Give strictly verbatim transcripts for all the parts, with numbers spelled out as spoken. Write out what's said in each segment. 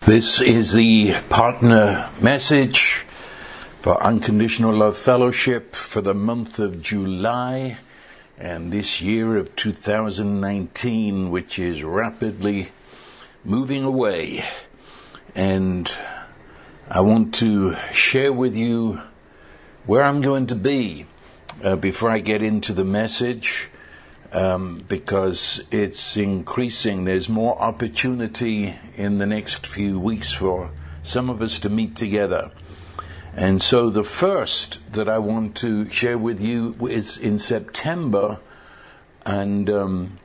This is the partner message for Unconditional Love Fellowship for the month of July and this year of two thousand nineteen, which is rapidly moving away. And I want to share with you where I'm going to be uh, before I get into the message. Um, because it's increasing. There's more opportunity in the next few weeks for some of us to meet together. And so the first that I want to share with you is in September, and um,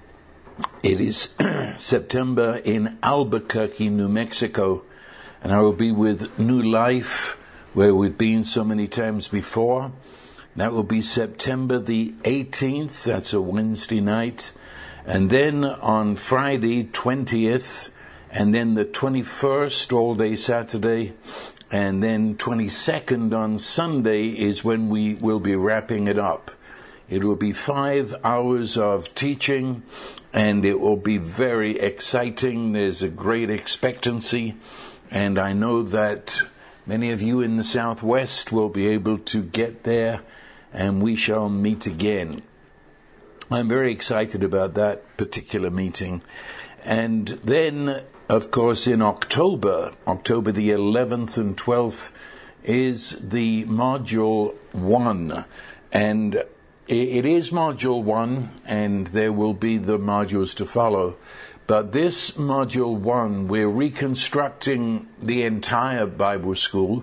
it is September in Albuquerque, New Mexico, and I will be with New Life, where we've been so many times before. That will be September the eighteenth, that's a Wednesday night, and then on Friday, twentieth, and then the twenty-first, all day Saturday, and then twenty-second on Sunday is when we will be wrapping it up. It will be five hours of teaching, and it will be very exciting. There's a great expectancy, and I know that many of you in the Southwest will be able to get there, and we shall meet again. I'm very excited about that particular meeting. And then, of course, in October, October the eleventh and twelfth, is the Module one. And it is Module one, and there will be the modules to follow. But this Module one, we're reconstructing the entire Bible school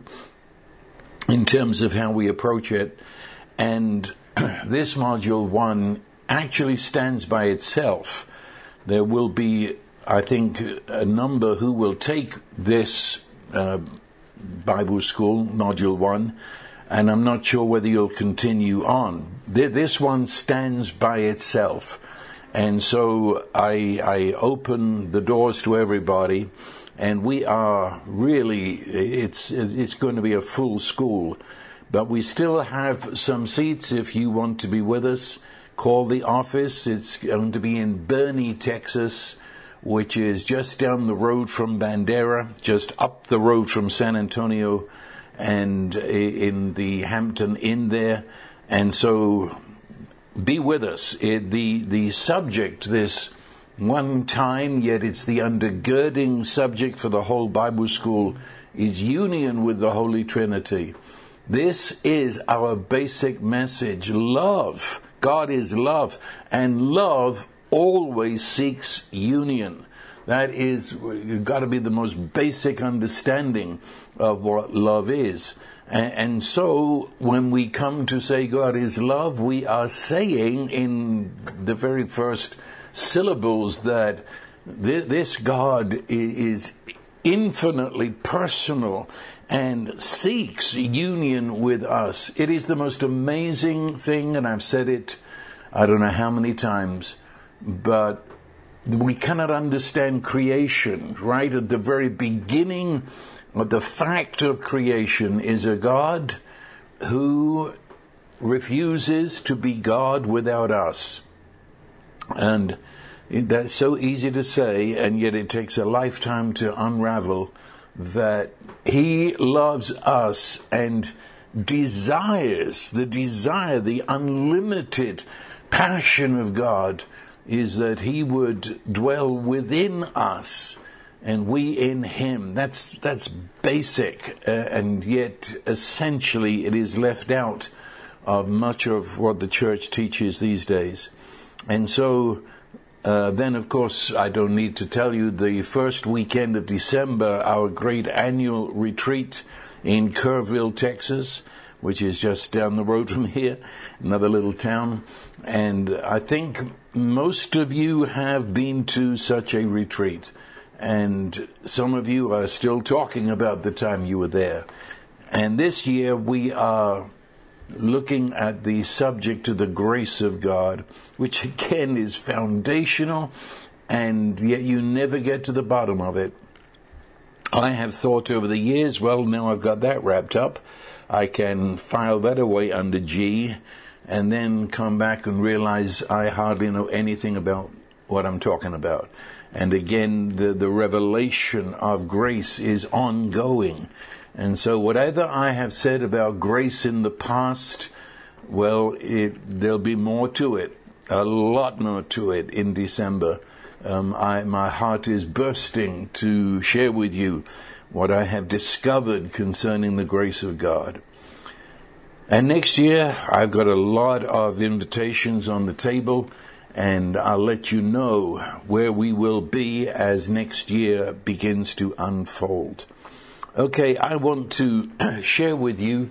in terms of how we approach it. And this Module one actually stands by itself. There will be, I think, a number who will take this uh, Bible school, Module one, and I'm not sure whether you'll continue on. This one stands by itself. And so I, I open the doors to everybody, and we are really, it's, it's going to be a full school. But we still have some seats if you want to be with us. Call the office. It's going to be in Boerne, Texas, which is just down the road from Bandera, just up the road from San Antonio, and in the Hampton Inn there. And so be with us. It, the, the subject, this one time, yet it's the undergirding subject for the whole Bible school, is union with the Holy Trinity. This is our basic message. Love. God is love. And love always seeks union. That is, you've got to be the most basic understanding of what love is. And, and so, when we come to say God is love, we are saying in the very first syllables that th- this God is infinitely personal and seeks union with us. It is the most amazing thing, and I've said it I don't know how many times, but we cannot understand creation, right? At the very beginning of the fact of creation is a God who refuses to be God without us. And that's so easy to say, and yet it takes a lifetime to unravel that He loves us and desires, the desire, the unlimited passion of God is that He would dwell within us and we in Him. That's that's basic, uh, and yet essentially it is left out of much of what the church teaches these days. And so Uh, then, of course, I don't need to tell you, the first weekend of December, our great annual retreat in Kerrville, Texas, which is just down the road from here, another little town. And I think most of you have been to such a retreat. And some of you are still talking about the time you were there. And this year we are looking at the subject of the grace of God, which again is foundational, and yet you never get to the bottom of it. I have thought over the years, well, now I've got that wrapped up, I can file that away under G, and then come back and realize I hardly know anything about what I'm talking about. And again, the, the revelation of grace is ongoing. And so whatever I have said about grace in the past, well, it, there'll be more to it, a lot more to it in December. Um, I, my heart is bursting to share with you what I have discovered concerning the grace of God. And next year, I've got a lot of invitations on the table, and I'll let you know where we will be as next year begins to unfold. Okay, I want to share with you,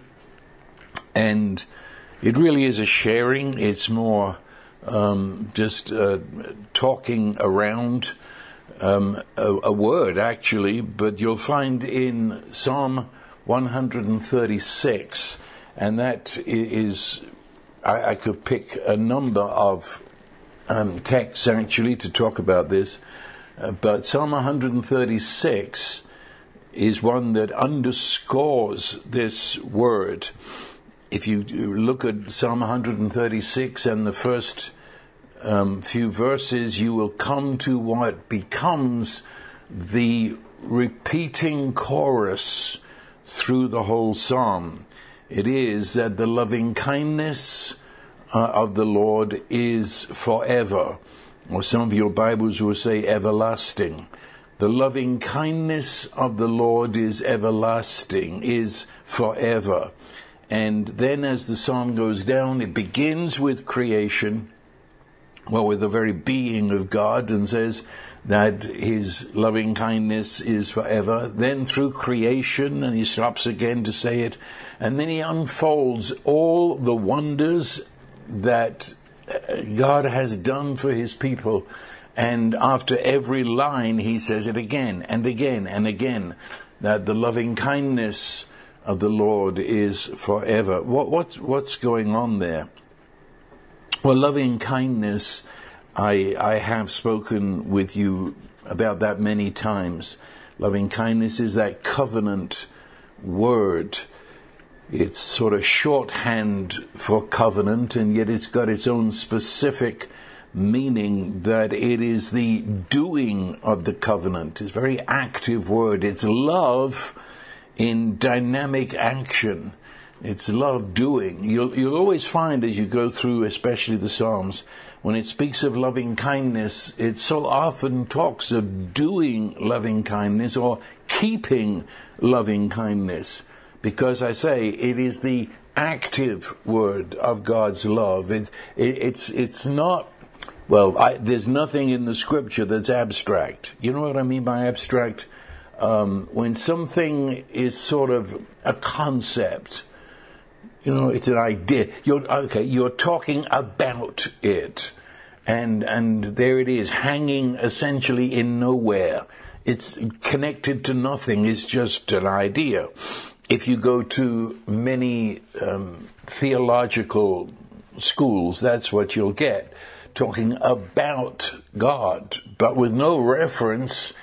and it really is a sharing. It's more um, just uh, talking around um, a, a word, actually, but you'll find in Psalm one thirty-six, and that is, I, I could pick a number of um, texts, actually, to talk about this, uh, but Psalm one thirty-six is one that underscores this word. If you look at Psalm one thirty-six and the first um, few verses, you will come to what becomes the repeating chorus through the whole psalm. It is that the loving kindness uh, of the Lord is forever, or some of your Bibles will say everlasting. The loving kindness of the Lord is everlasting, is forever. And then as the psalm goes down, it begins with creation, well, with the very being of God, and says that his loving kindness is forever. Then through creation, and he stops again to say it, and then he unfolds all the wonders that God has done for his people. And after every line, he says it again and again and again, that the loving kindness of the Lord is forever. What, what's, what's going on there? Well, loving kindness, I, I have spoken with you about that many times. Loving kindness is that covenant word. It's sort of shorthand for covenant, and yet it's got its own specific meaning, that it is the doing of the covenant. It's a very active word. It's love in dynamic action. It's love doing. You'll, you'll always find as you go through, especially the Psalms, when it speaks of loving kindness, it so often talks of doing loving kindness or keeping loving kindness. Because I say, it is the active word of God's love. It, it, it's, it's not Well, I, there's nothing in the scripture that's abstract. You know what I mean by abstract? Um, when something is sort of a concept, you know, it's an idea. You're, okay, you're talking about it. And, and there it is, hanging essentially in nowhere. It's connected to nothing. It's just an idea. If you go to many um, theological schools, that's what you'll get. Talking about God, but with no reference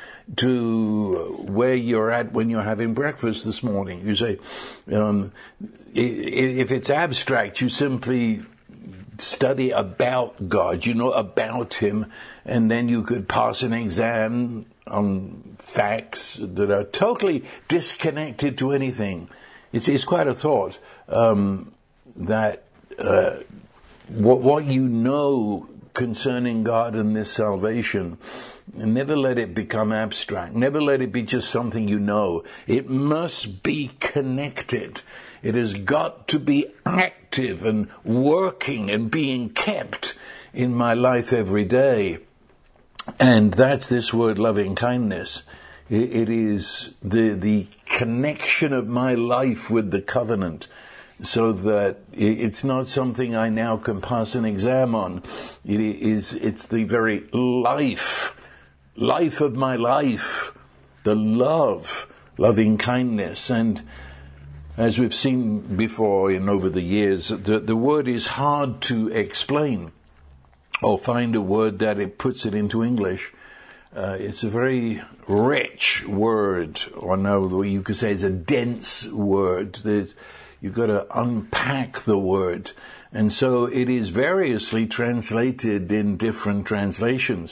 to where you're at when you're having breakfast this morning. You say, um, if it's abstract, you simply study about God, you know about him, and then you could pass an exam on facts that are totally disconnected to anything. It's, it's quite a thought um, that uh, what, what you know concerning God and this salvation, never let it become abstract. Never let it be just something you know. It must be connected. It has got to be active and working and being kept in my life every day. And that's this word loving kindness. It, it is the, the connection of my life with the covenant, so that it's not something I now can pass an exam on. It is, it's the very life, life of my life, the love, loving kindness. And as we've seen before and over the years, the, the word is hard to explain or find a word that it puts it into English. Uh, it's a very rich word, or no, you could say it's a dense word. There's, You've got to unpack the word. And so it is variously translated in different translations.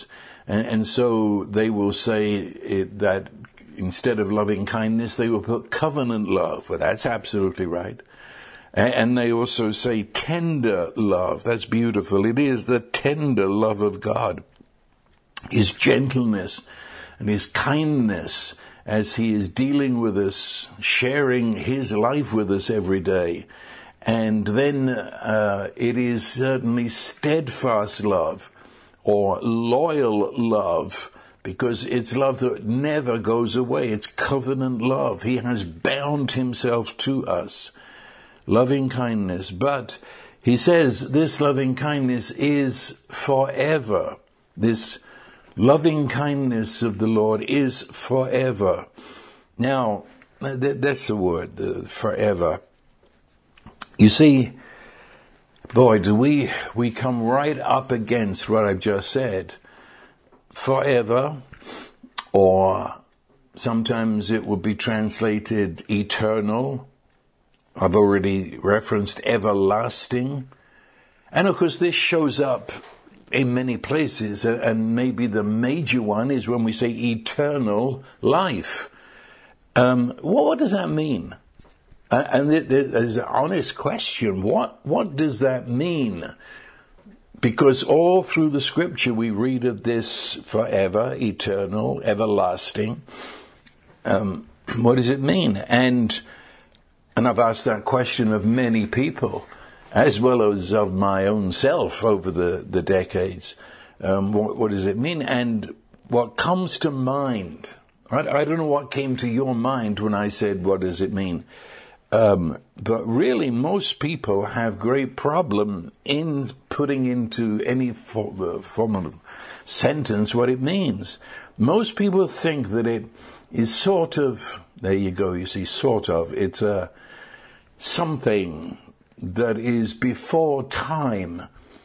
And, and so they will say it, that instead of loving kindness, they will put covenant love. Well, that's absolutely right. And, and they also say tender love. That's beautiful. It is the tender love of God. His gentleness and his kindness as he is dealing with us, sharing his life with us every day. And then uh, it is certainly steadfast love or loyal love, because it's love that never goes away. It's covenant love. He has bound himself to us. Loving kindness. But he says this loving kindness is forever. This loving kindness of the Lord is forever. Now, that's the word, uh, forever. You see, boy, do we, we come right up against what I've just said. Forever, or sometimes it would be translated eternal. I've already referenced everlasting. And of course this shows up in many places, and maybe the major one is when we say eternal life. Um, what, what does that mean? Uh, and there's an honest question. What, what does that mean? Because all through the scripture we read of this forever, eternal, everlasting. Um, what does it mean? And, and I've asked that question of many people, as well as of my own self over the, the decades. Um, what, what does it mean? And what comes to mind, I, I don't know what came to your mind when I said, what does it mean? Um, but really most people have great problem in putting into any form, uh, form of sentence what it means. Most people think that it is sort of, there you go, you see, sort of, it's a something that is before time,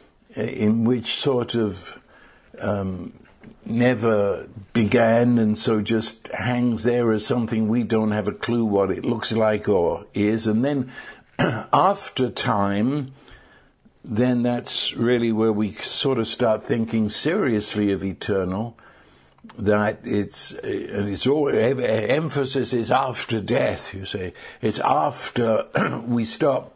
in which sort of um, never began, and so just hangs there as something we don't have a clue what it looks like or is. And then after time, then that's really where we sort of start thinking seriously of eternal, that it's, and it's all, emphasis is after death, you say. It's after we stop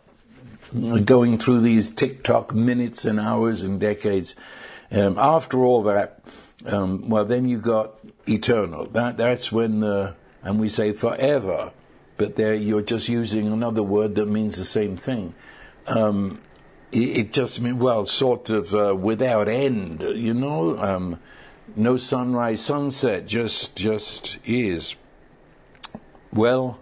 going through these tick-tock minutes and hours and decades. Um, after all that, um, well, then you got eternal. That that's when the, and we say forever, but there you're just using another word that means the same thing. Um, it, it just means, well, sort of uh, without end, you know, um, no sunrise, sunset, just just is. Well,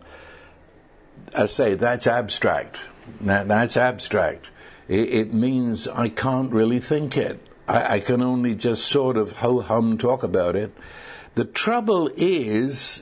I say that's abstract. That, that's abstract. It, it means I can't really think it. I, I can only just sort of ho-hum talk about it. The trouble is,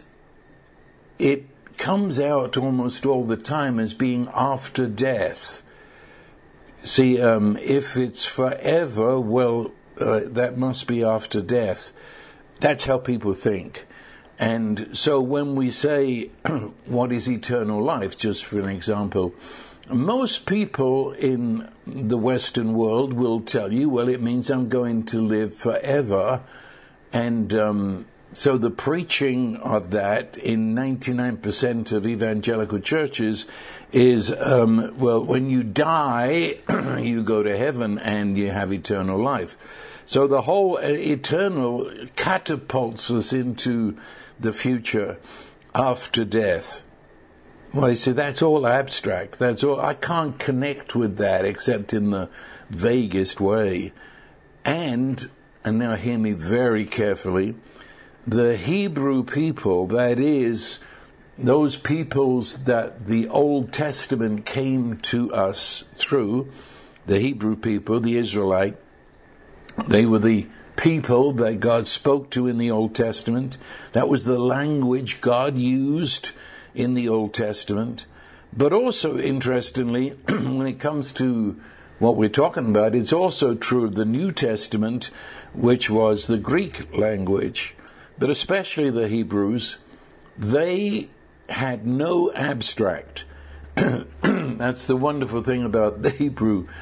it comes out almost all the time as being after death. See, um, if it's forever, well, uh, that must be after death. That's how people think. And so when we say, what is eternal life, just for an example, most people in the Western world will tell you, well, it means I'm going to live forever. And um, so the preaching of that in ninety-nine percent of evangelical churches is, um, well, when you die, you go to heaven and you have eternal life. So the whole eternal catapults us into the future after death. Well, you see, that's all abstract. That's all. I can't connect with that except in the vaguest way. And, and now hear me very carefully, the Hebrew people, that is, those peoples that the Old Testament came to us through, the Hebrew people, the Israelite, they were the people that God spoke to in the Old Testament. That was the language God used in the Old Testament. But also, interestingly, when it comes to what we're talking about, it's also true of the New Testament, which was the Greek language. But especially the Hebrews, they had no abstract. That's the wonderful thing about the Hebrew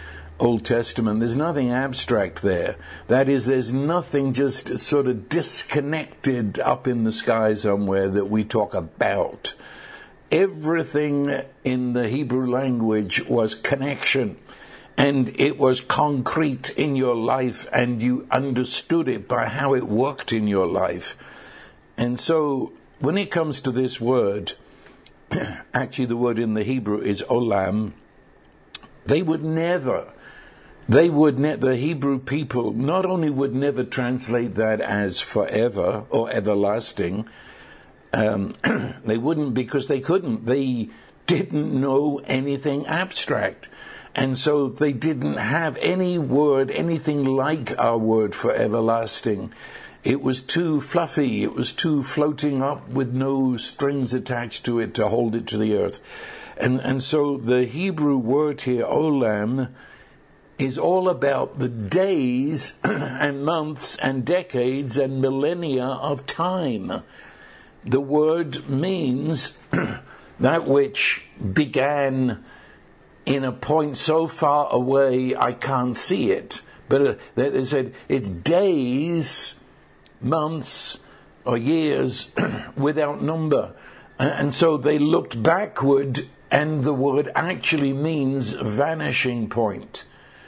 Old Testament, there's nothing abstract there. That is, there's nothing just sort of disconnected up in the sky somewhere that we talk about. Everything in the Hebrew language was connection, and it was concrete in your life, and you understood it by how it worked in your life. And so when it comes to this word, actually the word in the Hebrew is olam. They would never, they would ne- the Hebrew people not only would never translate that as forever or everlasting, um, they wouldn't, because they couldn't. They didn't know anything abstract. And so they didn't have any word, anything like our word for everlasting. It was too fluffy. It was too floating up with no strings attached to it to hold it to the earth. And, and so the Hebrew word here, olam, is all about the days and months and decades and millennia of time. The word means that which began in a point so far away I can't see it. But uh, they said it's days, months, or years without number. And so they looked backward, and the word actually means vanishing point.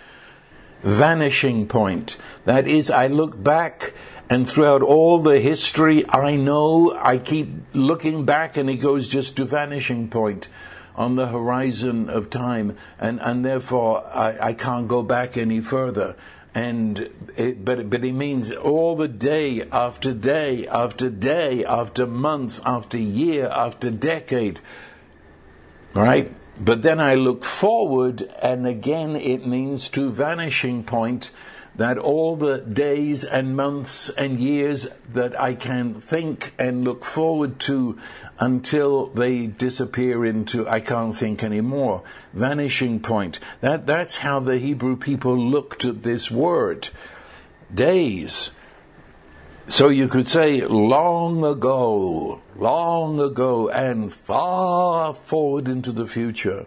Vanishing point. That is, I look back, and throughout all the history I know, I keep looking back, and it goes just to vanishing point on the horizon of time, and, and therefore I, I can't go back any further. And it, but but it means all the day after day after day after month after year after decade, right? But then I look forward, and again it means to vanishing point, that all the days and months and years that I can think and look forward to until they disappear into I can't think anymore. Vanishing point. That that's how the Hebrew people looked at this word. Days. So you could say long ago, long ago, and far forward into the future.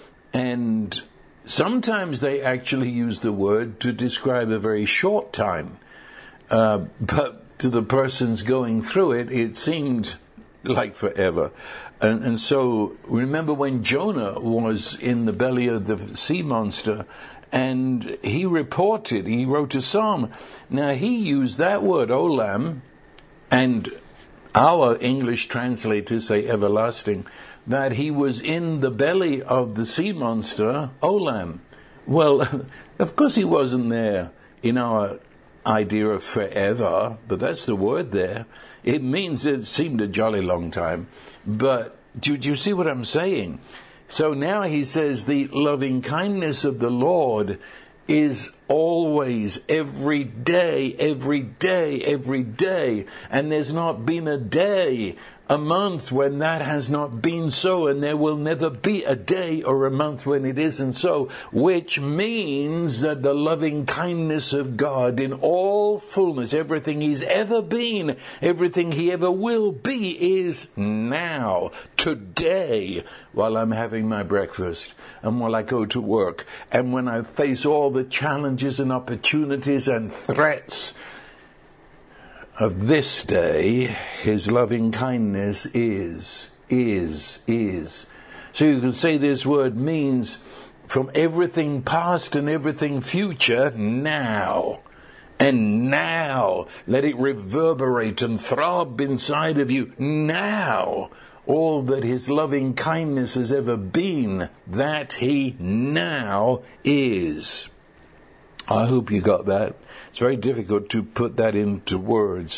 And sometimes they actually use the word to describe a very short time. Uh, but to the persons going through it, it seemed like forever. And, and so remember when Jonah was in the belly of the sea monster, and he reported, he wrote a psalm. Now he used that word, olam, and our English translators say everlasting, that he was in the belly of the sea monster, olam. Well, of course he wasn't there in our idea of forever, but that's the word there. It means it seemed a jolly long time. But do, do you see what I'm saying? So now he says the loving kindness of the Lord is always, every day, every day, every day. And there's not been a day, a month when that has not been so, and there will never be a day or a month when it isn't so, which means that the loving kindness of God in all fullness, everything he's ever been, everything he ever will be, is now, today, while I'm having my breakfast, and while I go to work, and when I face all the challenges and opportunities and threats of this day, his loving kindness is, is, is. So you can say this word means from everything past and everything future, now. And now, let it reverberate and throb inside of you, now. All that his loving kindness has ever been, that he now is. I hope you got that. It's very difficult to put that into words.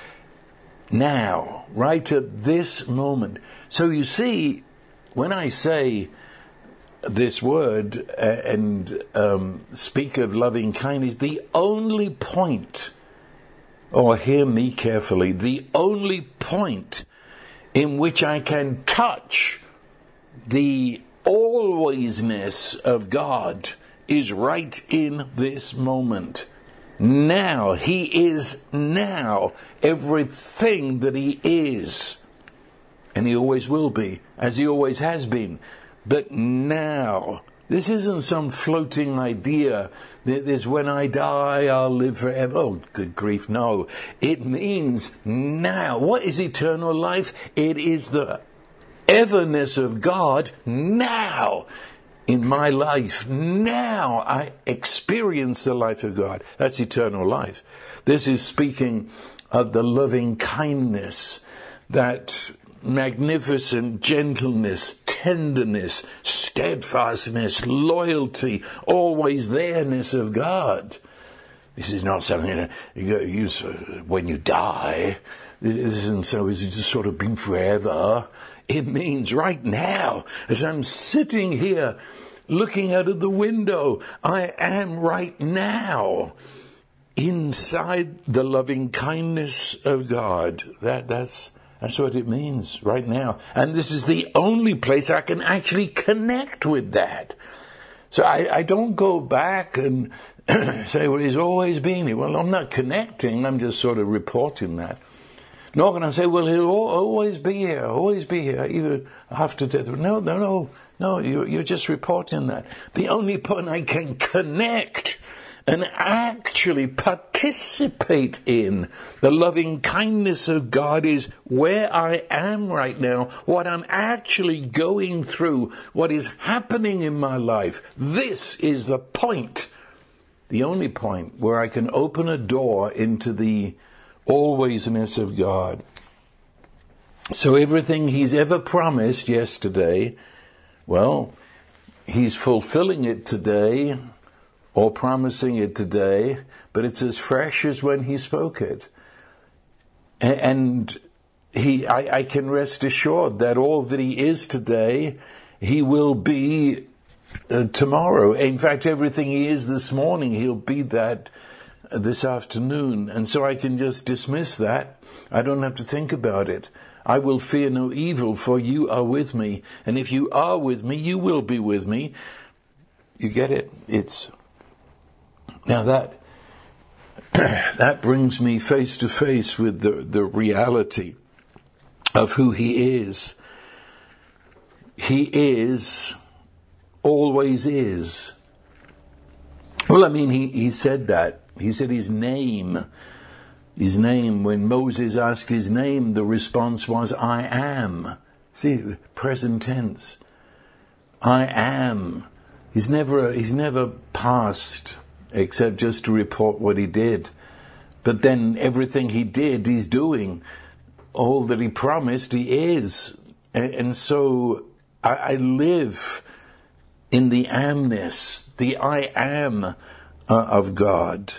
Now, right at this moment. So you see, when I say this word uh, and um, speak of loving kindness, the only point, or hear me carefully, the only point in which I can touch the alwaysness of God is right in this moment. Now, he is now everything that he is. And he always will be, as he always has been. But now, This isn't some floating idea. This, when I die, I'll live forever. Oh, good grief, no. It means now. What is eternal life? It is the everness of God now. In my life, now I experience the life of God. That's eternal life. This is speaking of the loving kindness, that magnificent gentleness, tenderness, steadfastness, loyalty, always there-ness of God. This is not something that you use when you die. This isn't so, it's just sort of been forever. It means right now, as I'm sitting here looking out of the window, I am right now inside the loving kindness of God. That, that's, that's what it means right now. And this is the only place I can actually connect with that. So I, I don't go back and say, well, he's always been here. Well, I'm not connecting. I'm just sort of reporting that. Nor can I say, well, he'll always be here, always be here, even after death. No, no, no, no, you're, you're just reporting that. The only point I can connect and actually participate in the loving kindness of God is where I am right now, what I'm actually going through, what is happening in my life. This is the point, the only point where I can open a door into the alwaysness of God. So everything he's ever promised yesterday, well, he's fulfilling it today or promising it today, but it's as fresh as when he spoke it. And he, I, I can rest assured that all that he is today, he will be uh, tomorrow. In fact, everything he is this morning, he'll be that this afternoon. And so I can just dismiss that. I don't have to think about it. I will fear no evil, for you are with me. And if you are with me, you will be with me. You get it? It's now that that brings me face to face with the, the reality of who he is. He is, always is. Well, I mean, he, he said that. He said his name, his name, when Moses asked his name, the response was, I am. See, present tense. I am. He's never, he's never past, except just to report what he did. But then everything he did, he's doing. All that he promised, he is. And, and so I, I live in the amness, the I am Uh, of God.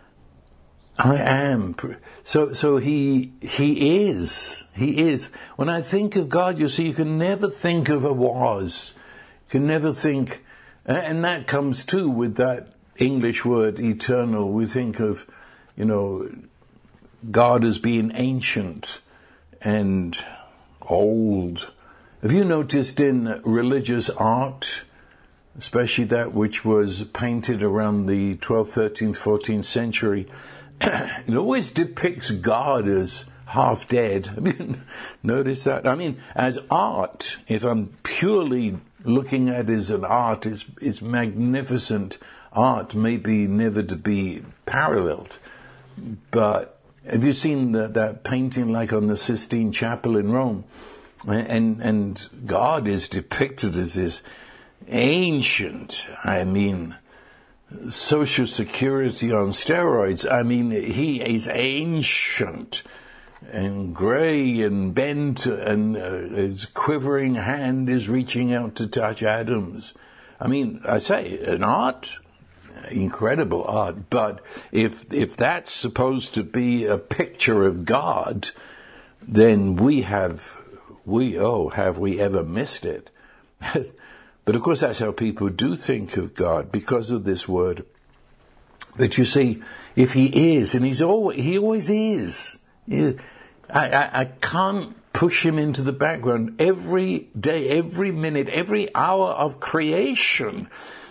I am. So, so he, he is. He is. When I think of God, you see, you can never think of a was. You can never think, and that comes too with that English word eternal. We think of, you know, God as being ancient and old. Have you noticed in religious art, especially that which was painted around the twelfth, thirteenth, fourteenth century, it always depicts God as half dead. Have you noticed that? I mean, as art, if I'm purely looking at it as an art, it's, it's magnificent art, maybe never to be paralleled. But have you seen the, that painting like on the Sistine Chapel in Rome? And, and God is depicted as this ancient, I mean, Social Security on steroids. I mean, he is ancient and grey and bent, and uh, his quivering hand is reaching out to touch atoms. I mean, I say, an art, incredible art, but if if that's supposed to be a picture of God, then we have, we, oh, have we ever missed it? But of course that's how people do think of God, because of this word. But you see, if he is, and he's always, he always is, I, I, I can't push him into the background. Every day, every minute, every hour of creation,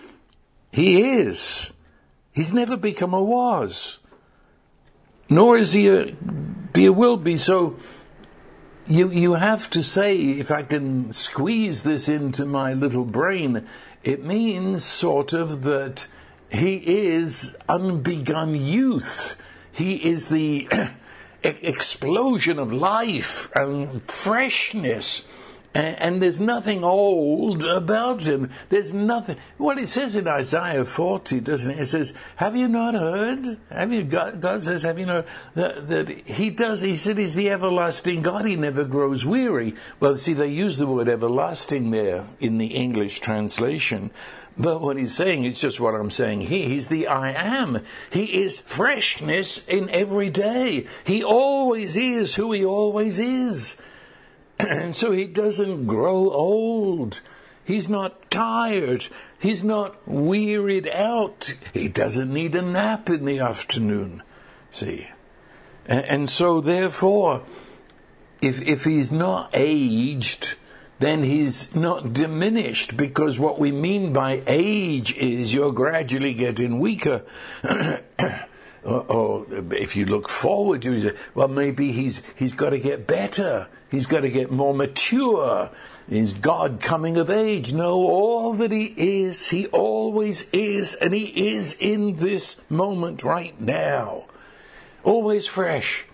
he is. He's never become a was. Nor is he a, be a will be. So you you have to say, if I can squeeze this into my little brain, it means sort of that he is unbegun youth. He is the explosion of life and freshness. And, and there's nothing old about him. There's nothing. Well, it says in Isaiah forty, doesn't it? It says, have you not heard? Have you, God, God says, have you not, that, that he does, he said he's the everlasting God. He never grows weary. Well, see, they use the word everlasting there in the English translation. But what he's saying is just what I'm saying here. He's the I am. He is freshness in every day. He always is who he always is. And so he doesn't grow old. He's not tired. He's not wearied out. He doesn't need a nap in the afternoon. See? And, and so therefore, if if he's not aged, then he's not diminished, because what we mean by age is you're gradually getting weaker. or, or if you look forward, you say, well, maybe he's he's got to get better. He's got to get more mature. Is God coming of age? No, all that he is, he always is, and he is in this moment right now. Always fresh.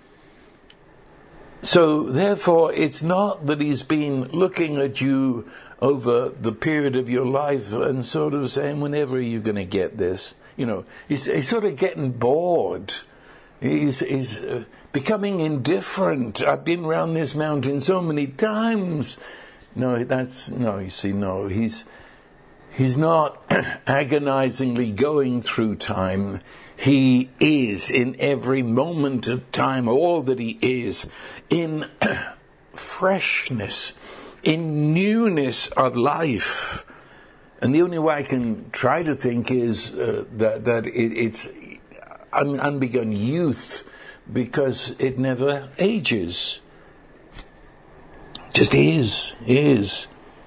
So, therefore, it's not that he's been looking at you over the period of your life and sort of saying, whenever are you going to get this? You know, he's, he's sort of getting bored. He's... he's uh, becoming indifferent. I've been round this mountain so many times. No, that's, no, you see, no, he's, he's not agonizingly going through time. He is in every moment of time, all that he is, in freshness, in newness of life. And the only way I can try to think is uh, that, that it, it's un, unbegun youth, because it never ages. Just is, is.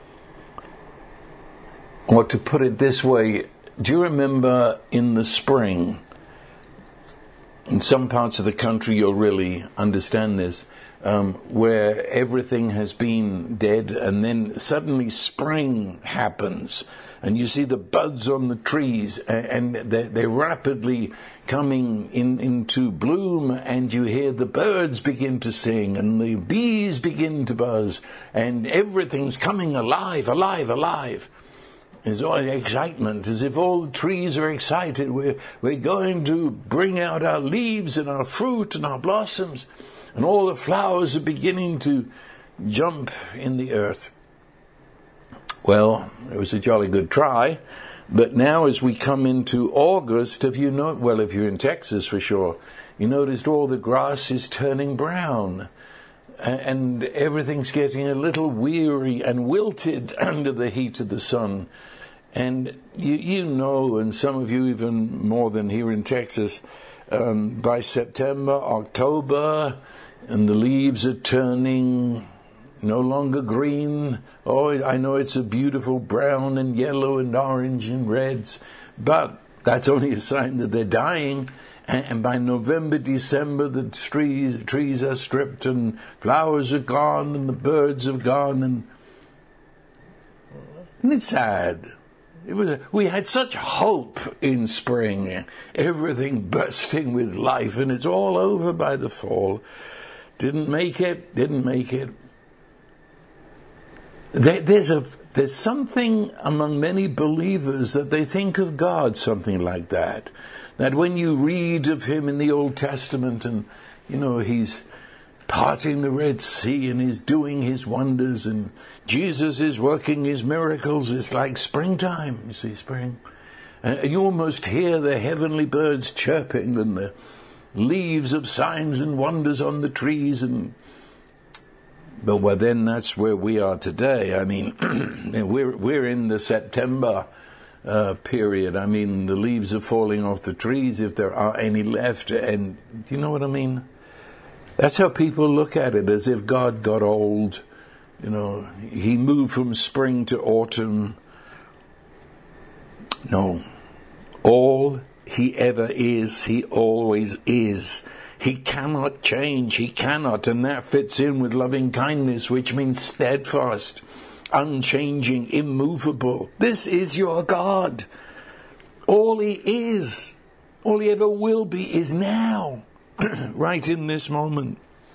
Or to put it this way, do you remember in the spring, in some parts of the country you'll really understand this, um, where everything has been dead and then suddenly spring happens, and you see the buds on the trees, and they're, they're rapidly coming in, into bloom, and you hear the birds begin to sing, and the bees begin to buzz, and everything's coming alive, alive, alive. There's all excitement, as if all the trees are excited. We're, we're going to bring out our leaves and our fruit and our blossoms, and all the flowers are beginning to jump in the earth. Well, it was a jolly good try, but now as we come into August, have you not, well, if you're in Texas for sure, you noticed all the grass is turning brown, and everything's getting a little weary and wilted under the heat of the sun. And you, you know, and some of you even more than here in Texas, um, by September, October, and the leaves are turning no longer green. Oh, I know it's a beautiful brown and yellow and orange and reds, but that's only a sign that they're dying. And, and by November, December, the trees, the trees are stripped and flowers are gone and the birds have gone. And, and it's sad. It was a, we had such hope in spring, everything bursting with life, and it's all over by the fall. Didn't make it, didn't make it. There, there's a there's something among many believers that they think of God something like that. That when you read of him in the Old Testament, and you know he's parting the Red Sea and he's doing his wonders, and Jesus is working his miracles, it's like springtime. You see, spring, and you almost hear the heavenly birds chirping and the leaves of signs and wonders on the trees. And But well, then that's where we are today. I mean, we're we're in the September uh, period. I mean, the leaves are falling off the trees, if there are any left. And do you know what I mean? That's how people look at it, as if God got old. You know, he moved from spring to autumn. No. All he ever is, he always is. He cannot change. He cannot. And that fits in with loving kindness, which means steadfast, unchanging, immovable. This is your God. All he is, all he ever will be is now, right in this moment.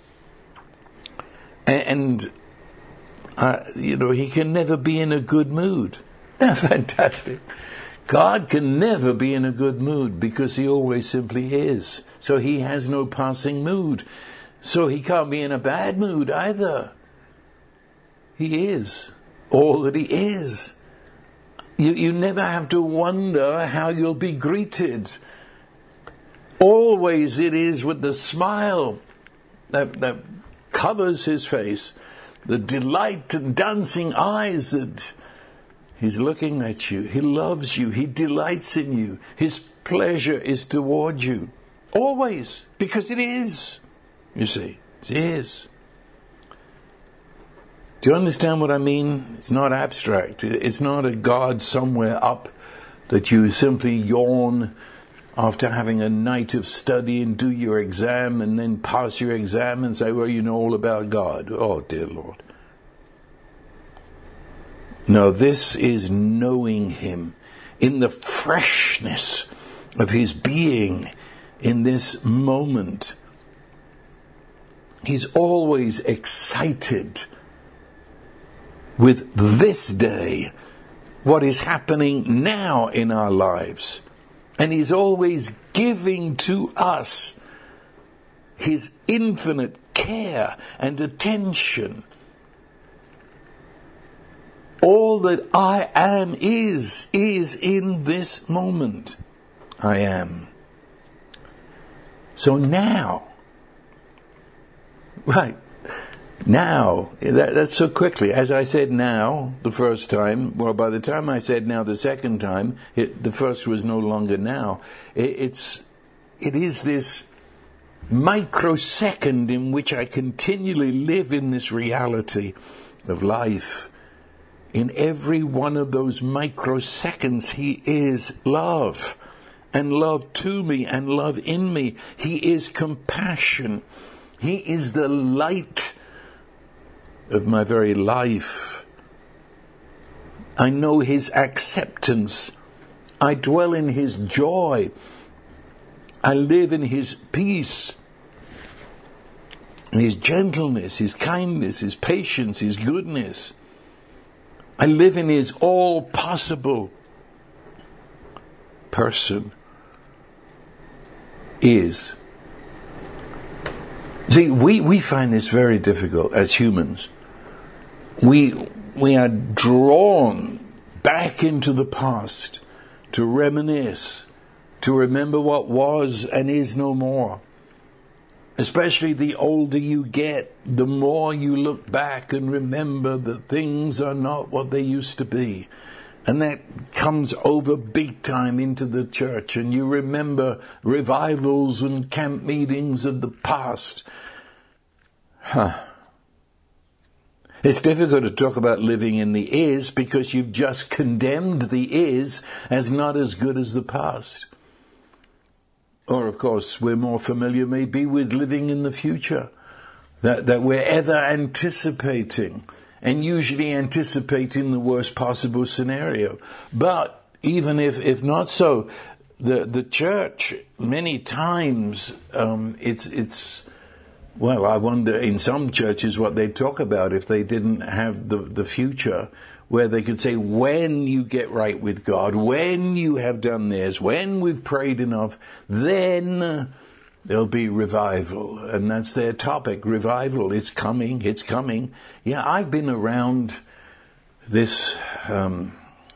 And, uh, you know, he can never be in a good mood. Fantastic. God can never be in a good mood because he always simply is. So he has no passing mood. So he can't be in a bad mood either. He is all that he is. You, you never have to wonder how you'll be greeted. Always it is with the smile that, that covers his face, the delight and dancing eyes that he's looking at you. He loves you. He delights in you. His pleasure is toward you. Always. Because it is. You see. It is. Do you understand what I mean? It's not abstract. It's not a God somewhere up that you simply yawn after having a night of study and do your exam and then pass your exam and say, well, you know all about God. Oh, dear Lord. No, this is knowing him in the freshness of his being in this moment. He's always excited with this day, what is happening now in our lives. And he's always giving to us his infinite care and attention. All that I am is, is in this moment. I am. So now, right, now, that, that's so quickly. As I said now, the first time, well, by the time I said now the second time, it, the first was no longer now. It, it's, it is this microsecond in which I continually live in this reality of life. In every one of those microseconds, he is love, and love to me, and love in me. He is compassion. He is the light of my very life. I know his acceptance. I dwell in his joy. I live in his peace, his gentleness, his kindness, his patience, his goodness. I live in his all possible person. Is. See, we, we find this very difficult as humans. We, we are drawn back into the past to reminisce, to remember what was and is no more. Especially the older you get, the more you look back and remember that things are not what they used to be. And that comes over big time into the church, and you remember revivals and camp meetings of the past. Huh. It's difficult to talk about living in the is because you've just condemned the is as not as good as the past. Or, of course, we're more familiar maybe with living in the future, that, that we're ever anticipating, and usually anticipating the worst possible scenario. But even if, if not so, the, the church, many times, um, it's, it's, well, I wonder in some churches what they'd talk about if they didn't have the, the future, where they could say, when you get right with God, when you have done this, when we've prayed enough, then there'll be revival. And that's their topic, revival. It's coming, it's coming. Yeah, I've been around this, um,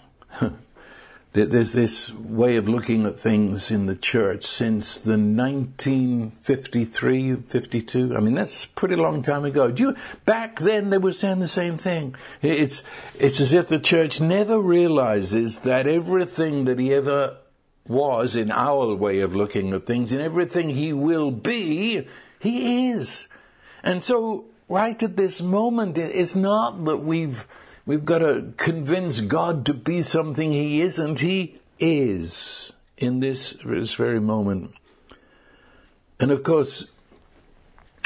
there's this way of looking at things in the church since the nineteen fifty-three, fifty-two. I mean, that's a pretty long time ago. Do you, back then they were saying the same thing. It's, it's as if the church never realizes that everything that he ever was in our way of looking at things, and everything he will be, he is. And so right at this moment, it's not that we've We've got to convince God to be something he isn't. He is in this, this very moment. And of course,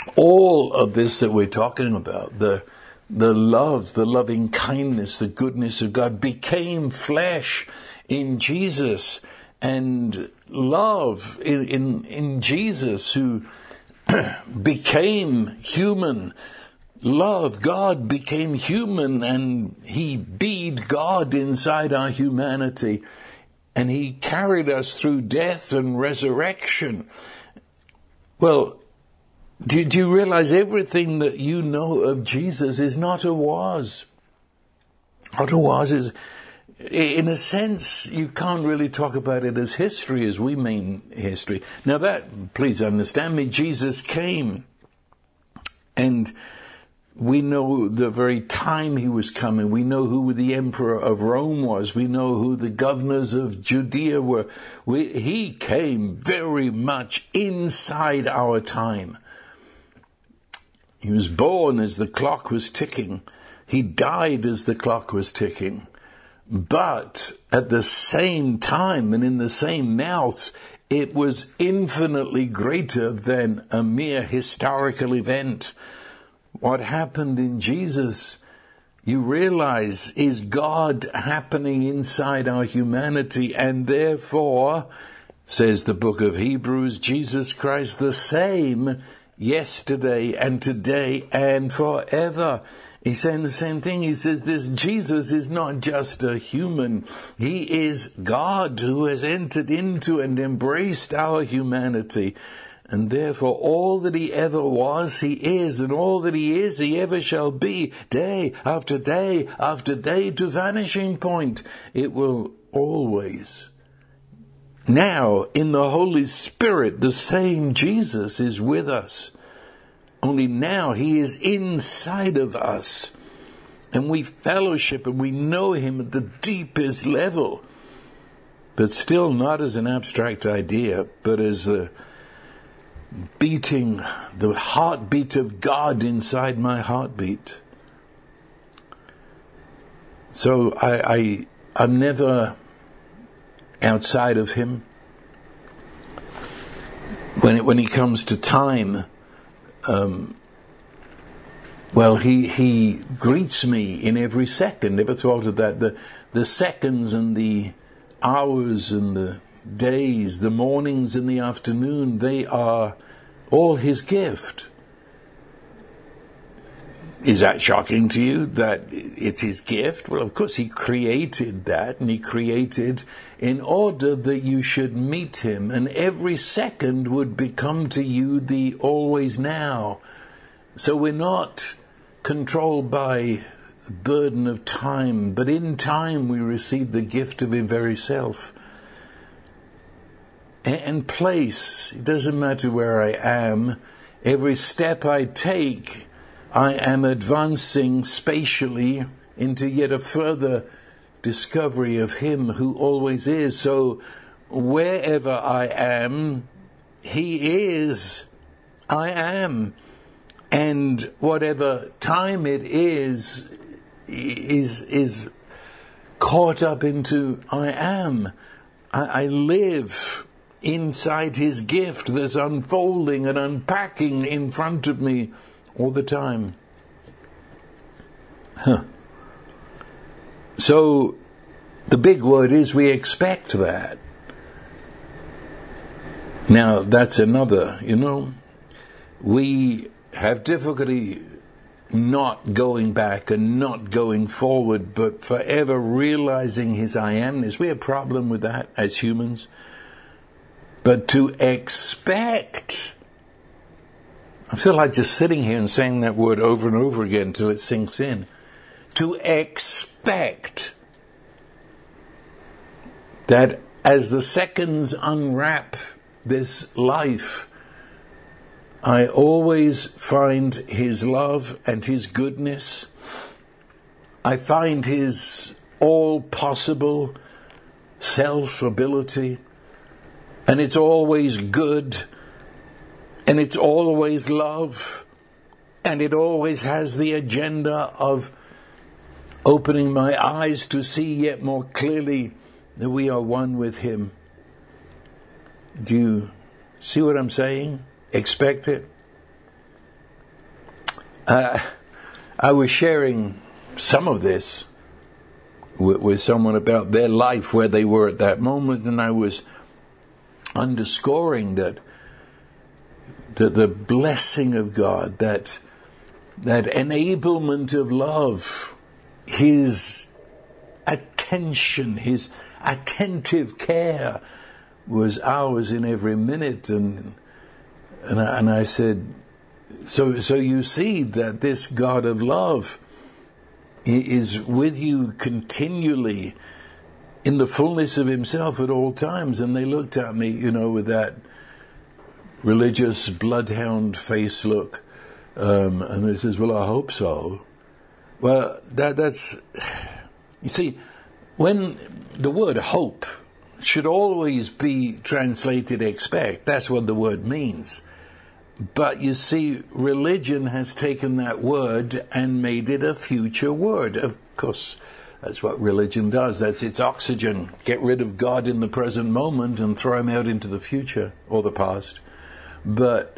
all of this that we're talking about, the the love, the loving kindness, the goodness of God became flesh in Jesus, and love in, in, in Jesus, who became human. Love, God became human, and he beed God inside our humanity, and he carried us through death and resurrection. Well, do, do you realize everything that you know of Jesus is not a was? Not a was is, in a sense, you can't really talk about it as history as we mean history. Now that, please understand me, Jesus came, and we know the very time he was coming. We know who the emperor of Rome was. We know who the governors of Judea were. We, he came very much inside our time. He was born as the clock was ticking. He died as the clock was ticking. But at the same time and in the same mouth, it was infinitely greater than a mere historical event. What happened in Jesus, you realize, is God happening inside our humanity, and therefore, says the book of Hebrews, Jesus Christ the same yesterday and today and forever. He's saying the same thing. He says this Jesus is not just a human. He is God who has entered into and embraced our humanity. And therefore all that he ever was, he is, and all that he is, he ever shall be, day after day after day to vanishing point. It will always. Now, in the Holy Spirit, the same Jesus is with us. Only now he is inside of us. And we fellowship and we know him at the deepest level. But still not as an abstract idea, but as a beating, the heartbeat of God inside my heartbeat. So I, I, I'm never outside of him. When it, when he comes to time, um, well, he he greets me in every second. Never thought of that. The the seconds and the hours and the days, the mornings and the afternoon, they are all his gift. Is that shocking to you, that it's his gift? Well, of course, he created that, and he created in order that you should meet him, and every second would become to you the always now. So we're not controlled by the burden of time, but in time we receive the gift of his very self. And place, it doesn't matter where I am, every step I take, I am advancing spatially into yet a further discovery of him who always is. So wherever I am, he is, I am. And whatever time it is, is, is caught up into I am. I, I live inside his gift that's unfolding and unpacking in front of me all the time. Huh. So the big word is we expect that. Now that's another, you know, we have difficulty not going back and not going forward, but forever realizing his I amness. We have a problem with that as humans. But to expect, I feel like just sitting here and saying that word over and over again till it sinks in. To expect that as the seconds unwrap this life, I always find his love and his goodness. I find his all-possible self-ability. And it's always good. And it's always love. And it always has the agenda of opening my eyes to see yet more clearly that we are one with him. Do you see what I'm saying? Expect it. Uh, I was sharing some of this with, with someone about their life, where they were at that moment, and I was underscoring that, that the blessing of God, that that enablement of love, His attention, His attentive care was ours in every minute. And and I, and I said, so so you see that this God of love is with you continually in the fullness of Himself at all times. And they looked at me, you know, with that religious bloodhound face look, um, and they says, well, I hope so. Well, that that's, you see, when the word hope should always be translated expect, that's what the word means. But you see, religion has taken that word and made it a future word. Of course, that's what religion does. That's its oxygen. Get rid of God in the present moment and throw Him out into the future or the past. But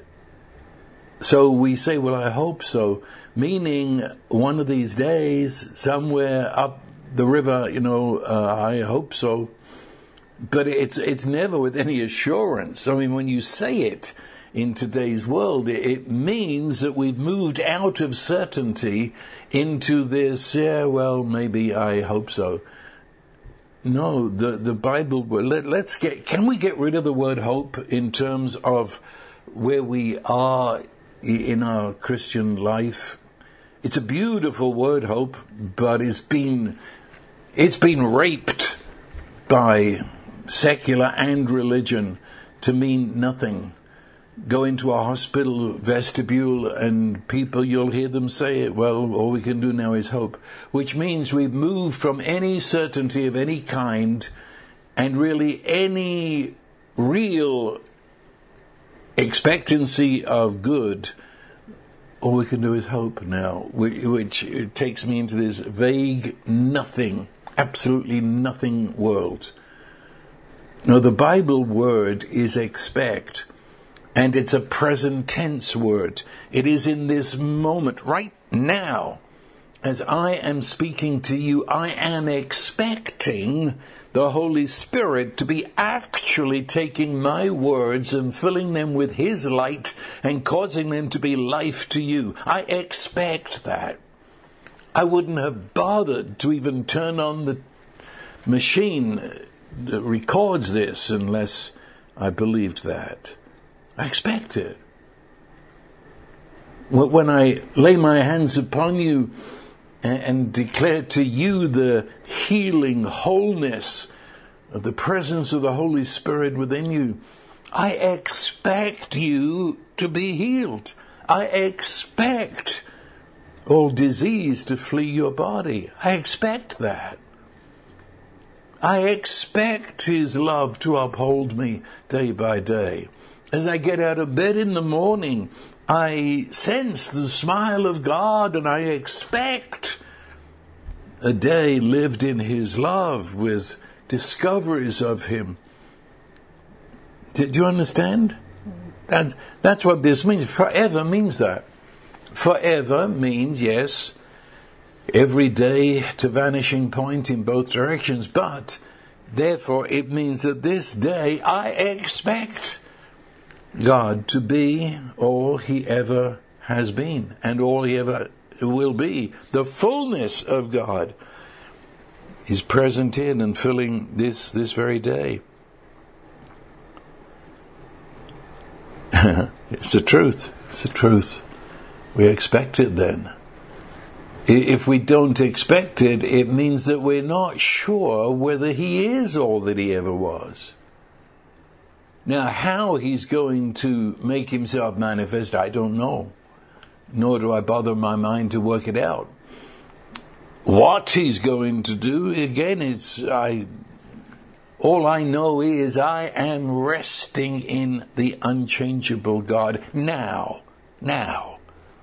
so we say, well, I hope so, meaning one of these days, somewhere up the river, you know, uh, I hope so. But it's it's never with any assurance. I mean, when you say it in today's world, it, it means that we've moved out of certainty into this, yeah, well, maybe I hope so. No, the, the Bible, let, let's get, can we get rid of the word hope in terms of where we are in our Christian life? It's a beautiful word, hope, but it's been, it's been raped by secular and religion to mean nothing. Go into a hospital vestibule and people, you'll hear them say it, well, all we can do now is hope, which means we've moved from any certainty of any kind and really any real expectancy of good. All we can do is hope now, which it takes me into this vague nothing, absolutely nothing world. No, the Bible word is expect. And it's a present tense word. It is in this moment, right now, as I am speaking to you, I am expecting the Holy Spirit to be actually taking my words and filling them with His light and causing them to be life to you. I expect that. I wouldn't have bothered to even turn on the machine that records this unless I believed that. I expect it. When I lay my hands upon you and, and declare to you the healing wholeness of the presence of the Holy Spirit within you, I expect you to be healed. I expect all disease to flee your body. I expect that. I expect His love to uphold me day by day. As I get out of bed in the morning, I sense the smile of God, and I expect a day lived in His love with discoveries of Him. Do you understand? That, that's what this means. Forever means that. Forever means, yes, every day to vanishing point in both directions, but therefore it means that this day I expect God to be all He ever has been and all He ever will be. The fullness of God is present in and filling this this very day. It's the truth. It's the truth. We expect it then. If we don't expect it, it means that we're not sure whether He is all that He ever was. Now, how He's going to make Himself manifest, I don't know. Nor do I bother my mind to work it out. What He's going to do, again, it's I. all I know is I am resting in the unchangeable God now. Now.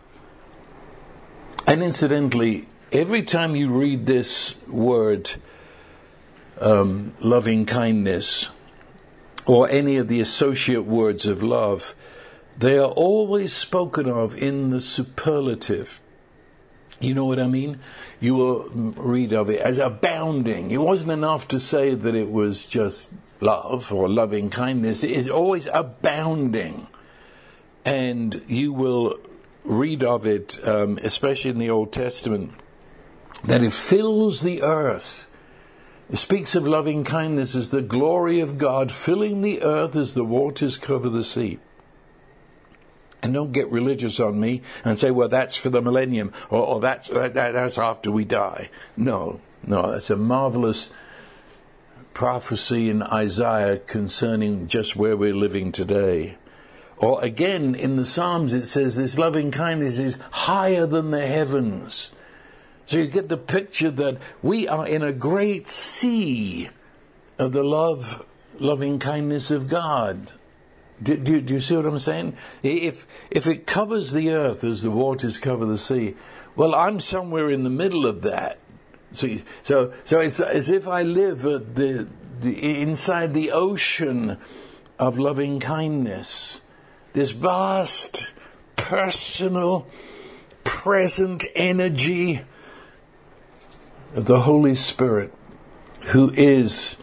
And incidentally, every time you read this word, um, loving kindness, or any of the associate words of love, they are always spoken of in the superlative. You know what I mean? You will read of it as abounding. It wasn't enough to say that it was just love or loving kindness. It is always abounding. And you will read of it, um, especially in the Old Testament, that it fills the earth. It speaks of loving kindness as the glory of God filling the earth as the waters cover the sea. And don't get religious on me and say, well, that's for the millennium, or, or that's, that, that's after we die. No, no, that's a marvelous prophecy in Isaiah concerning just where we're living today. Or again, in the Psalms it says this loving kindness is higher than the heavens. So you get the picture that we are in a great sea of the love, loving kindness of God. Do, do, do you see what I'm saying? If if it covers the earth as the waters cover the sea, well, I'm somewhere in the middle of that. So so so it's as if I live at the, the inside the ocean of loving kindness. This vast, personal, present energy of the Holy Spirit, who is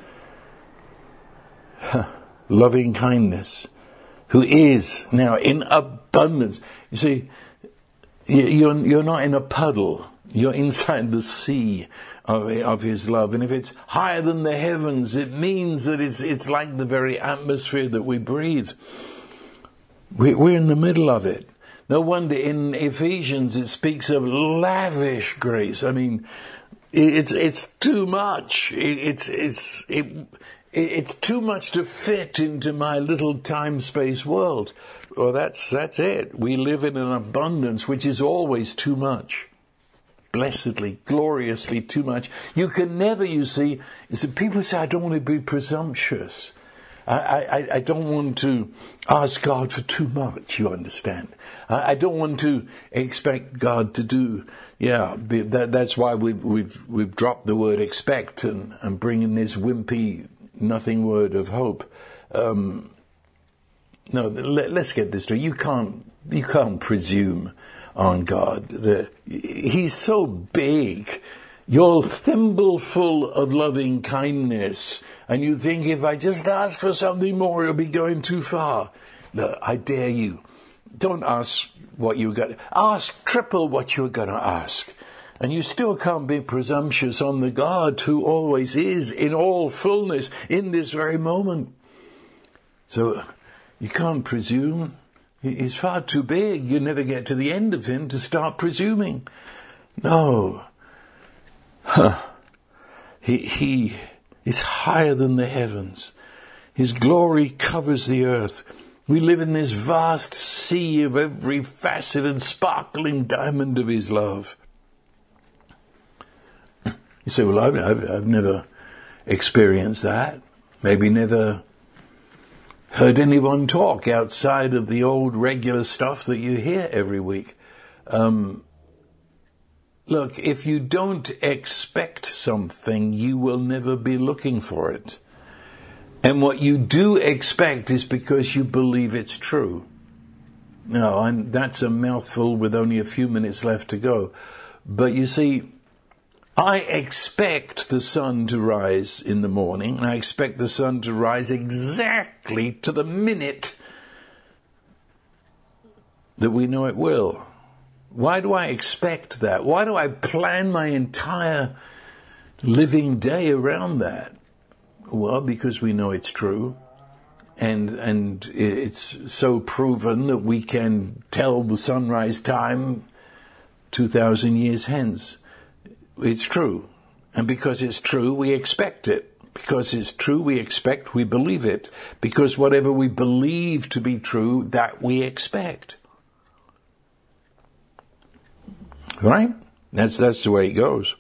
huh, loving kindness, who is now in abundance. You see, you're, you're not in a puddle. You're inside the sea of, of His love. And if it's higher than the heavens, it means that it's, it's like the very atmosphere that we breathe. We, we're in the middle of it. No wonder in Ephesians it speaks of lavish grace. I mean, it's it's too much. It, it's it's it, it's too much to fit into my little time-space world. Well, that's that's it. We live in an abundance which is always too much. Blessedly, gloriously too much. You can never, you see, is that people say, I don't want to be presumptuous. I, I, I don't want to ask God for too much, you understand. I, I don't want to expect God to do, yeah, that, that's why we've, we've, we've dropped the word expect and, and bring in this wimpy, nothing word of hope. Um, no, let, let's get this straight. You can't, you can't presume on God. The, he's so big. You're thimbleful of loving kindness, and you think if I just ask for something more, it'll be going too far. Look, I dare you. Don't ask what you're going to ask. Triple what you're going to ask, and you still can't be presumptuous on the God who always is in all fullness in this very moment. So you can't presume. He's far too big. You never get to the end of Him to start presuming. No. Huh. He, he is higher than the heavens. His glory covers the earth. We live in this vast sea of every facet and sparkling diamond of His love. You say, well, I've, I've, I've never experienced that. Maybe never heard anyone talk outside of the old regular stuff that you hear every week. Um, Look, if you don't expect something, you will never be looking for it. And what you do expect is because you believe it's true. No, and that's a mouthful with only a few minutes left to go. But you see, I expect the sun to rise in the morning, and I expect the sun to rise exactly to the minute that we know it will. Why do I expect that? Why do I plan my entire living day around that? Well, because we know it's true. And and it's so proven that we can tell the sunrise time two thousand years hence. It's true. And because it's true, we expect it. Because it's true, we expect, we believe it. Because whatever we believe to be true, that we expect. Right? That's that's the way it goes.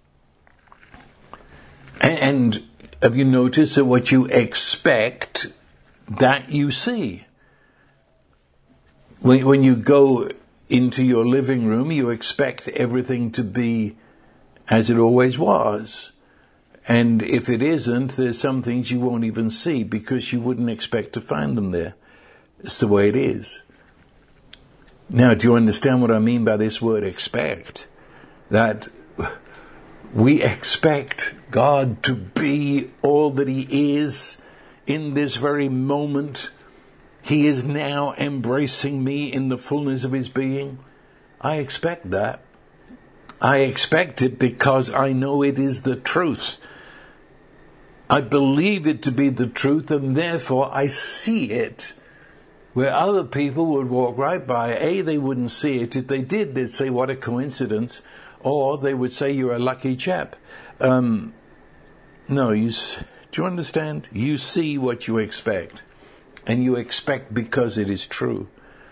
And, and have you noticed that what you expect, that you see? When, when you go into your living room, you expect everything to be as it always was. And if it isn't, there's some things you won't even see because you wouldn't expect to find them there. It's the way it is. Now, do you understand what I mean by this word expect? That we expect God to be all that He is in this very moment. He is now embracing me in the fullness of His being. I expect that. I expect it because I know it is the truth. I believe it to be the truth, and therefore I see it. Where other people would walk right by, A, they wouldn't see it. If they did, they'd say, what a coincidence. Or they would say, you're a lucky chap. Um, no, you, do you understand? You see what you expect. And you expect because it is true.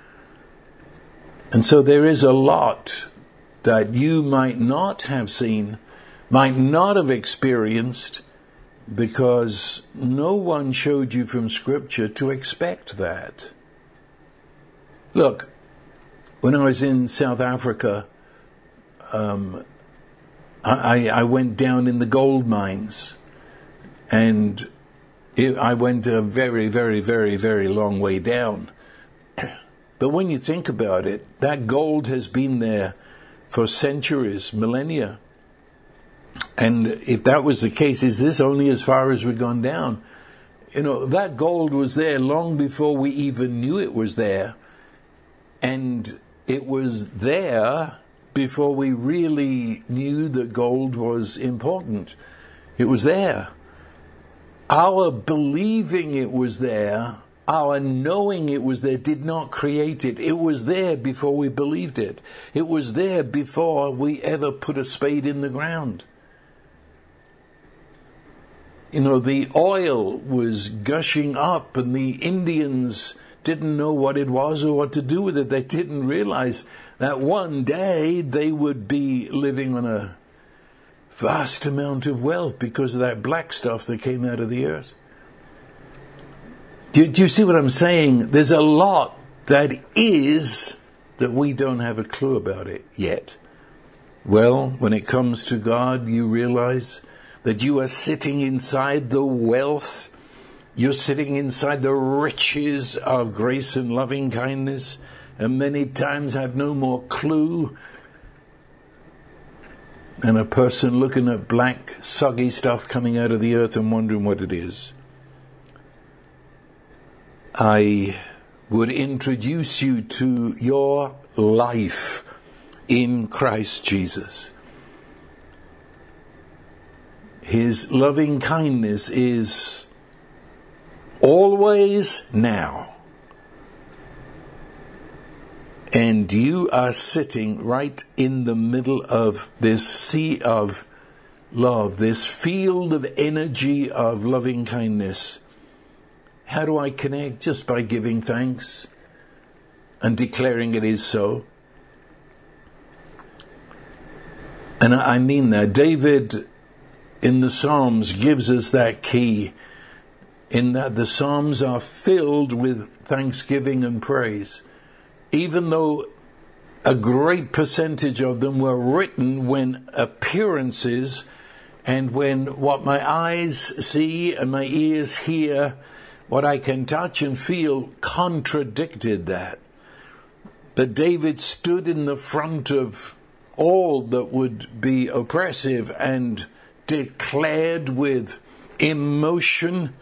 And so there is a lot that you might not have seen, might not have experienced, because no one showed you from Scripture to expect that. Look, when I was in South Africa, um, I, I went down in the gold mines, and it, I went a very, very, very, very long way down. But when you think about it, that gold has been there for centuries, millennia. And if that was the case, is this only as far as we've gone down? You know, that gold was there long before we even knew it was there. And it was there before we really knew that gold was important. It was there. Our believing it was there, our knowing it was there, did not create it. It was there before we believed it. It was there before we ever put a spade in the ground. You know, the oil was gushing up, and the Indians didn't know what it was or what to do with it. They didn't realize that one day they would be living on a vast amount of wealth because of that black stuff that came out of the earth. Do, do you see what I'm saying? There's a lot that is that we don't have a clue about it yet. Well, when it comes to God, you realize that you are sitting inside the wealth. You're sitting inside the riches of grace and loving kindness, and many times have no more clue than a person looking at black, soggy stuff coming out of the earth and wondering what it is. I would introduce you to your life in Christ Jesus. His loving kindness is always now. And you are sitting right in the middle of this sea of love, this field of energy of loving kindness. How do I connect? Just by giving thanks and declaring it is so. And I mean that. David in the Psalms gives us that key, in that the Psalms are filled with thanksgiving and praise. Even though a great percentage of them were written when appearances and when what my eyes see and my ears hear, what I can touch and feel, contradicted that. But David stood in the front of all that would be oppressive and declared with emotion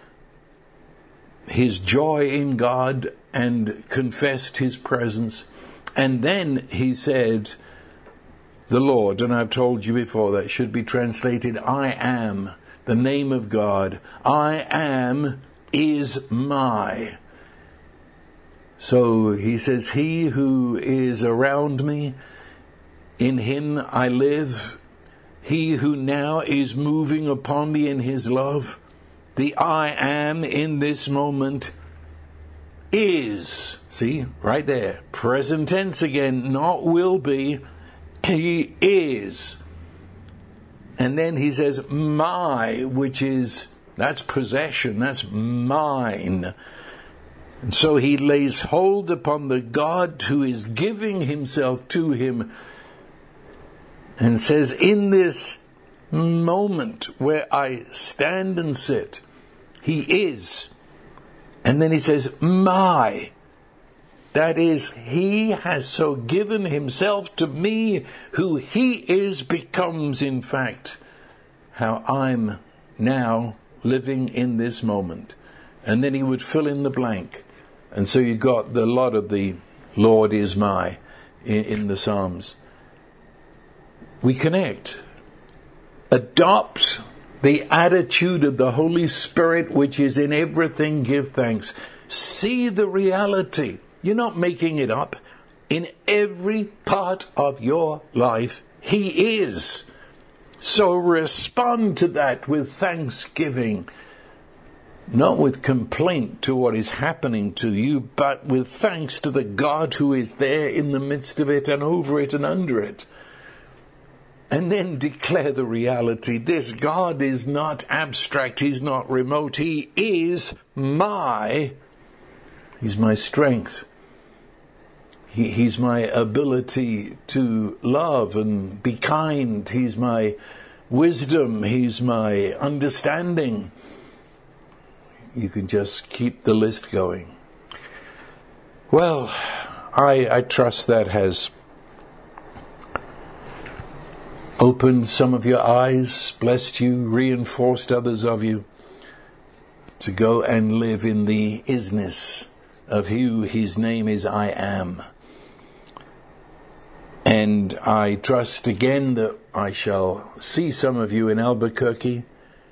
his joy in God and confessed his presence. And then he said, the Lord, and I've told you before, that should be translated, I am, the name of God. I am is my. So he says, he who is around me, in him I live. He who now is moving upon me in his love, the I am in this moment is. See, right there. Present tense again, not will be. He is. And then he says, my, which is, that's possession, that's mine. And so he lays hold upon the God who is giving himself to him and says, in this moment where I stand and sit, he is. And then he says, my. That is, he has so given himself to me, who he is becomes, in fact, how I'm now living in this moment. And then he would fill in the blank. And so you got the lot of the Lord is my in, in the Psalms. We connect. Adopt the attitude of the Holy Spirit, which is in everything, give thanks. See the reality. You're not making it up. In every part of your life, he is. So respond to that with thanksgiving. Not with complaint to what is happening to you, but with thanks to the God who is there in the midst of it and over it and under it. And then declare the reality. This God is not abstract. He's not remote. He is my, he's my strength. He, he's my ability to love and be kind. He's my wisdom. He's my understanding. You can just keep the list going. Well, I, I trust that has opened some of your eyes, blessed you, reinforced others of you to go and live in the isness of who his name is, I am. And I trust again that I shall see some of you in Albuquerque,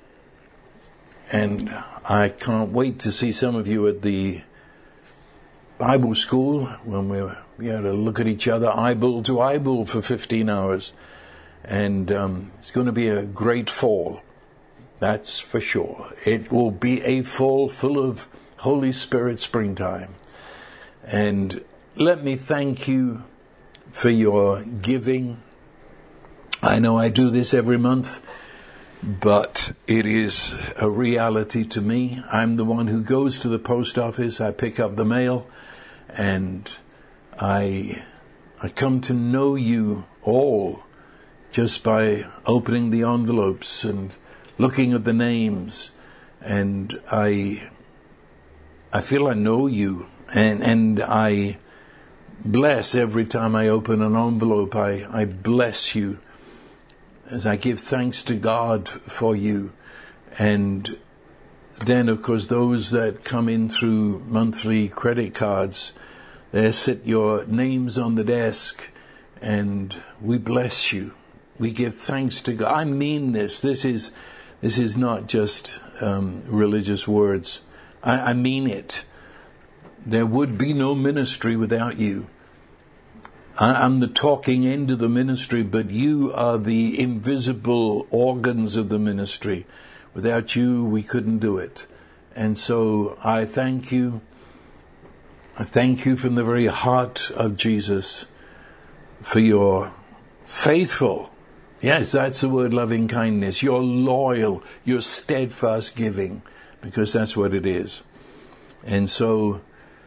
and I can't wait to see some of you at the Bible school when we're we had to look at each other eyeball to eyeball for fifteen hours. And um, it's going to be a great fall. That's for sure. It will be a fall full of Holy Spirit springtime. And let me thank you for your giving. I know I do this every month, but it is a reality to me. I'm the one who goes to the post office. I pick up the mail, and I I come to know you all just by opening the envelopes and looking at the names. And I I feel I know you, and and I bless every time I open an envelope. I, I bless you as I give thanks to God for you. And then, of course, those that come in through monthly credit cards, there sit your names on the desk, and we bless you. We give thanks to God. I mean this. This is this is not just um, religious words. I, I mean it. There would be no ministry without you. I, I'm the talking end of the ministry, but you are the invisible organs of the ministry. Without you, we couldn't do it. And so I thank you. I thank you from the very heart of Jesus for your faithful, yes, that's the word, loving kindness, your loyal, your steadfast giving, because that's what it is. And so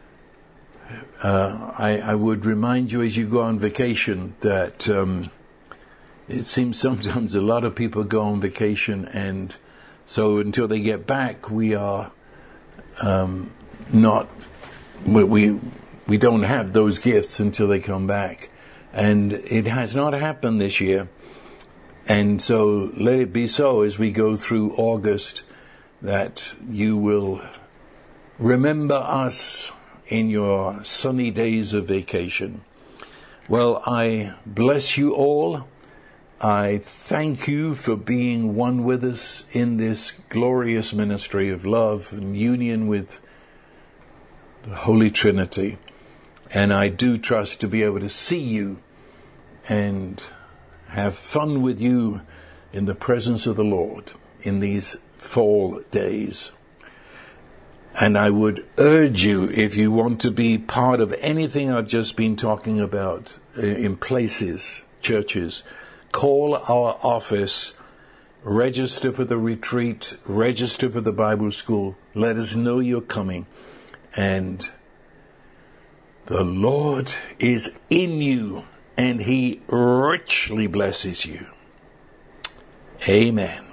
uh, I, I would remind you as you go on vacation that um, it seems sometimes a lot of people go on vacation, and so until they get back, we are um, not, we, we we don't have those gifts until they come back. And it has not happened this year. And so let it be so as we go through August, that you will remember us in your sunny days of vacation. Well, I bless you all. I thank you for being one with us in this glorious ministry of love and union with the Holy Trinity. And I do trust to be able to see you and have fun with you in the presence of the Lord in these fall days. And I would urge you, if you want to be part of anything I've just been talking about in places, churches, call our office, register for the retreat, register for the Bible school. Let us know you're coming. And the Lord is in you, and He richly blesses you. Amen.